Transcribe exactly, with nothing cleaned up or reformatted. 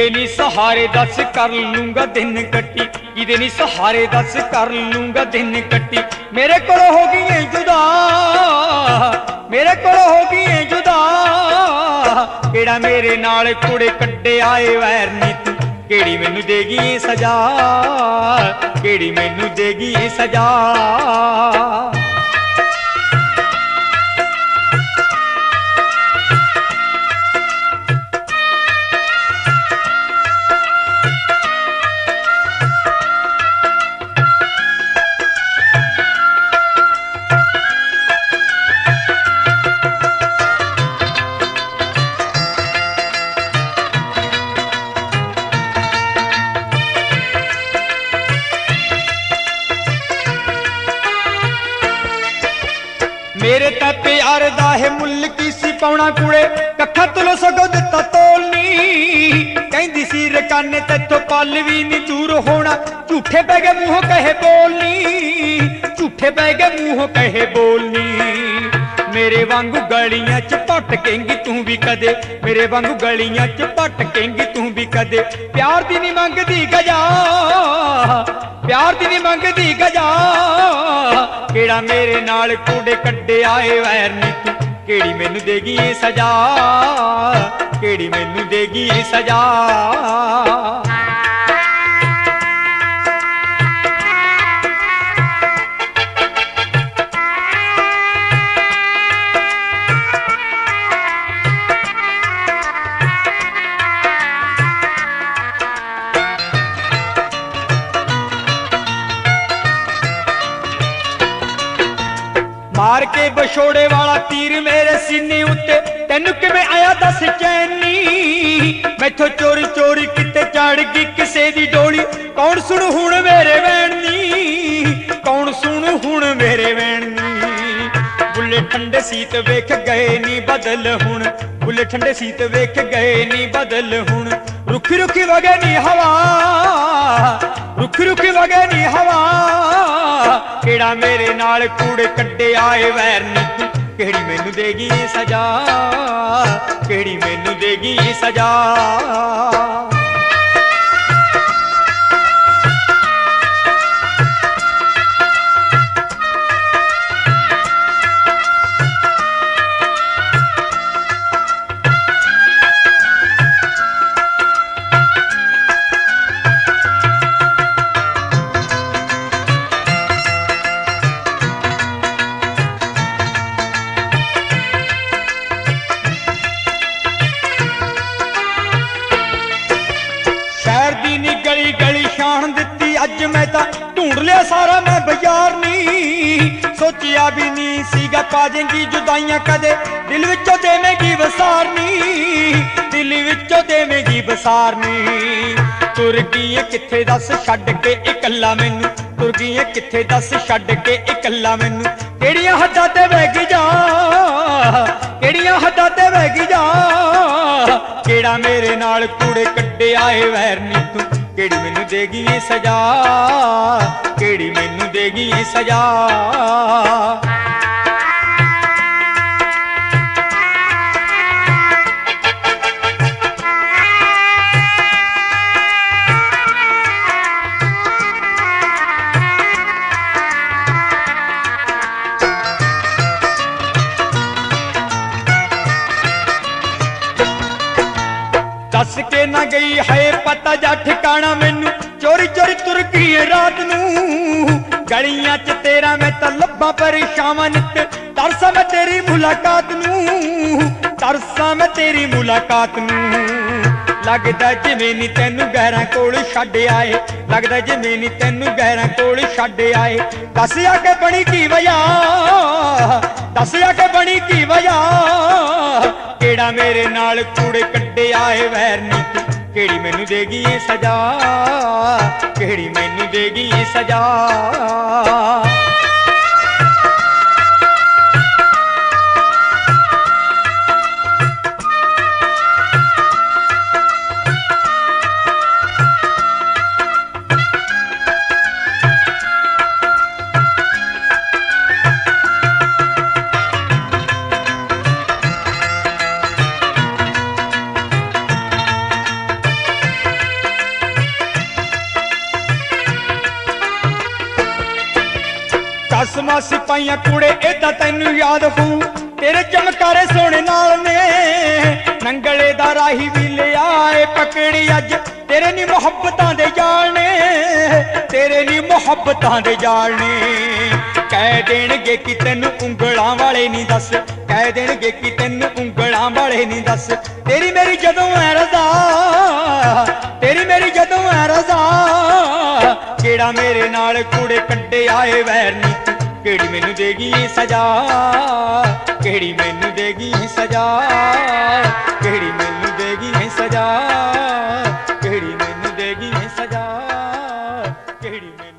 किदे नी सहारे दस कर लूंगा दिन कट्टी, किदे नी सहारे दस कर लूंगा दिन कट्टी। मेरे कोल हो गई है जुदा, मेरे कोल हो गई है जुदा, केड़ा मेरे नाल कुड़े कड्डे आए वैर नी तू, केड़ी मैनू देगी ये सजा, केड़ी मैनू देगी ये सजा। मेरे ता प्यार दा है मुल की सी पाउना कुड़े, कखा तुलो सगो दिता तोलनी, कहंदी सी रकाने तेथों पल भी नी दूर होना, झूठे पै गए मुंह कहे बोलनी, झूठे पै गए मुंह कहे बोलनी। मेरे वांगू गलियां च भटकेंगी तू भी कदे, मेरे वांगू गलियां च भटकेंगी तू भी कदे, प्यार दी नी मंगदी गजा, प्यार दी नी मंगदी गजा, केड़ा मेरे नाल कूड़े कड्डे आए वैर नी तू, केड़ी मैनू देगी ये सजा, केड़ी मैनू देगी ये सजा। मार के बछोड़े वाला तीर मेरे सीने उत्ते, तेनू किवें आया दस चैनी, मैथों चोरी चोरी किते चढ़ गई किसे दी डोली, कौन सुन हुण मेरे वैणी, कौन सुन हुण मेरे वैणी। बुले ठंडे सीत वेख गए नी बदल हुण, बुले ठंडे सीत वेख गए नी बदल हुण, रुखी रुखी वगे नी हवा, रुखी रुखी वगे नी हवा, केड़ा मेरे नाल कूड़े कड्डे आए वैर नी तू, केड़ी मैनू देगी सजा, केड़ी मैनू देगी सजा। गली गली शान दिती अज मैं ता ढूंढ लिया सारा मैं बाजार नी, सोचिया भी नी सीगा पा देंगी जुदाइयां कदे, दिल विचों देवेंगी वसारनी, दिल विचों देवेंगी वसारनी। तुर गई है किथे दस छड्ड के इकल्ला मैनू, तुर गई है किथे दस छड्ड के इकल्ला मैनू, केड़ियां हद्दां ते वैगी जा, केड़ियां हद्दां ते वैगी जा, केड़ा मेरे नाल कूड़े कड्डे आए वैर नी तू, केड़ी मैनू देगी ये सजा, केड़ी मैनू देगी ये सजा। दस के ना गई है पता जा ठिकाना मैनू, चोरी चोरी तुर गई रात नू, गलियां च तेरा मैं तां लब्भा परेशान नित, तरसा मैं तेरी मुलाकात नू, तरसा मैं तेरी मुलाकात नू। लगदा जिवें नी तैनू गैरां कोल छड्ड आए, लगदा जिवें नी तैनू गैरां कोल छड्ड आए, दस आके बनी की वजह, दस आके बनी की वजह, केड़ा मेरे नाल कूड़े कड्डे आए वैर नी तू, केड़ी मैनू देगी ये सजा, केड़ी मैनू देगी ये सजा। ਸਿਪਾਹੀਆਂ ਕੁੜੇ ਏਦਾਂ ਤੈਨੂੰ ਯਾਦ ਹੋਊ ਤੇਰੇ ਚਮਕਾਰੇ ਸੋਹਣੇ ਨਾਲ ਨੇ ਨੰਗਲੇ ਦਾ ਰਾਹੀ ਵੀ ਲਿਆ ਏ ਪਕੜੀ ਅੱਜ ਤੇਰੇ ਨੀ ਮੁਹੱਬਤਾਂ ਦੇ ਜਾਲ ਨੇ ਤੇਰੇ ਨੀ ਮੁਹੱਬਤਾਂ ਦੇ ਜਾਲ ਨੇ ਕਹਿ ਦੇਣਗੇ ਕਿ ਤੈਨੂੰ ਉਂਗਲਾਂ ਵਾਲੇ ਨਹੀਂ ਦੱਸ ਕਹਿ ਦੇਣਗੇ ਕਿ ਤੈਨੂੰ ਉਂਗਲਾਂ ਵਾਲੇ ਨਹੀਂ ਦੱਸ ਤੇਰੀ ਮੇਰੀ ਜਦੋਂ ਐ ਰਜ਼ਾ ਤੇਰੀ ਮੇਰੀ ਜਦੋਂ ਐ ਰਜ਼ਾ ਕਿਹੜਾ ਮੇਰੇ ਨਾਲ ਕੂੜੇ ਕੱਢੇ ਆਏ ਵੈਰ ਨੀ ਤੂੰ ਕਿਹੜੀ ਮੈਨੂੰ ਦੇਗੀ ਸਜ਼ਾ ਕਿਹੜੀ ਮੈਨੂੰ ਦੇਗੀ ਸਜ਼ਾ ਕਿਹੜੀ ਮੈਨੂੰ ਦੇਗੀ ਸਜ਼ਾ ਕਿਹੜੀ ਮੈਨੂੰ ਦੇਗੀ ਸਜ਼ਾ ਕਿਹੜੀ